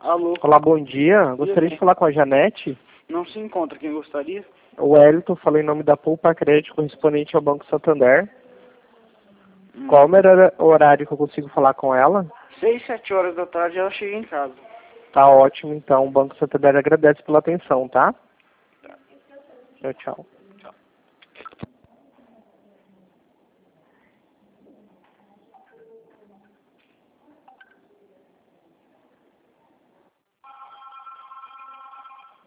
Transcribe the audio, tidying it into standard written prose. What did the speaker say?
Alô? Olá, bom dia. Gostaria de falar com a Janete. Não se encontra. Quem gostaria? O Wellington, falei em nome da Poupa Crédito, correspondente ao Banco Santander. Qual o horário que eu consigo falar com ela? 6, 7 horas da tarde ela chega em casa. Tá ótimo, então. O Banco Santander agradece pela atenção, tá? Tchau, tchau. Tchau.